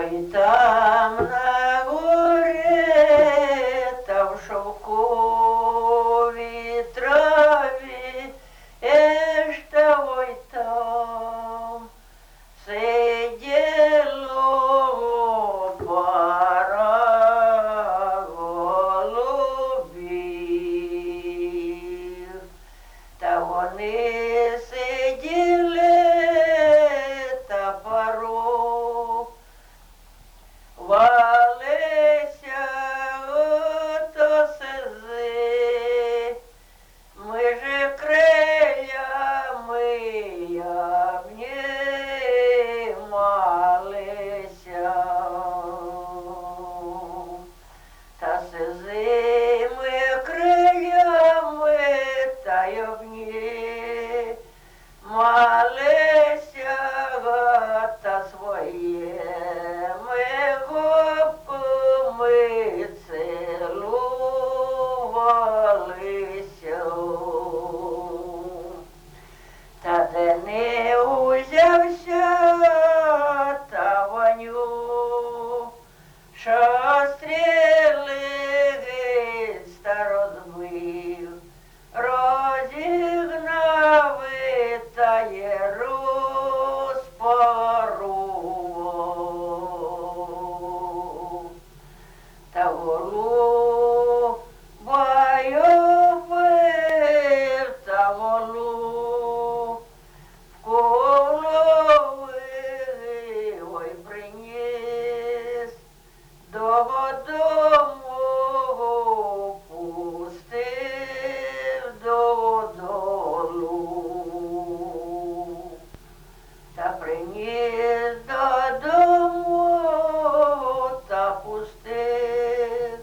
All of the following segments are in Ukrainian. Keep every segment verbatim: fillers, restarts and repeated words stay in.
Ой, там на горі та в шовковій траві, еж та ой там сиділо пара голубів, та вони сиділи та пару валися ото сизи, ми же крилями обнімалися, та сизи ми крилями та й обнімалися, та своїми губками цілувалися. Та де не узявся та воню, що стріли гиць та розбив, розігнав та є розпарував. Та голубою бив, та голуб в голови ой приніс, додому пустив додолу. Та приніс додому та пустив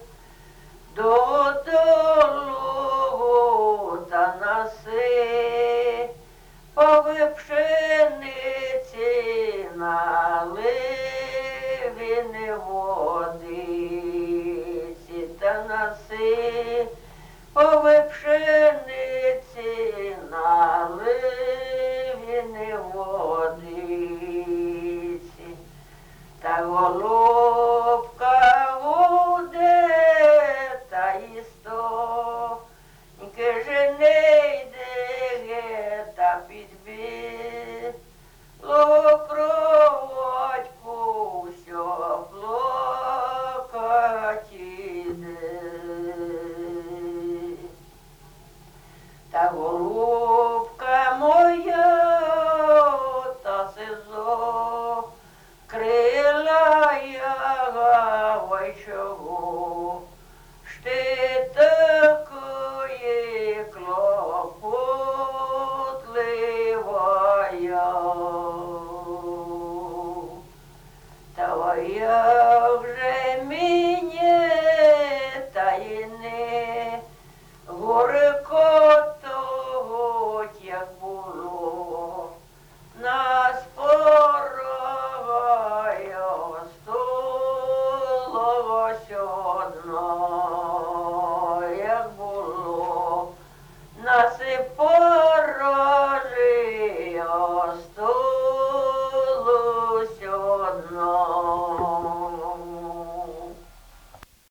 додолу, та наси пови пшениці налив він водиці, та наси пови пшениці налив він водиці, та голубка гуде та їсто, ніки же не йде та підбіло кровочку, що плакать іде. Та голубка моя та сизо крила я, ой чого ж ти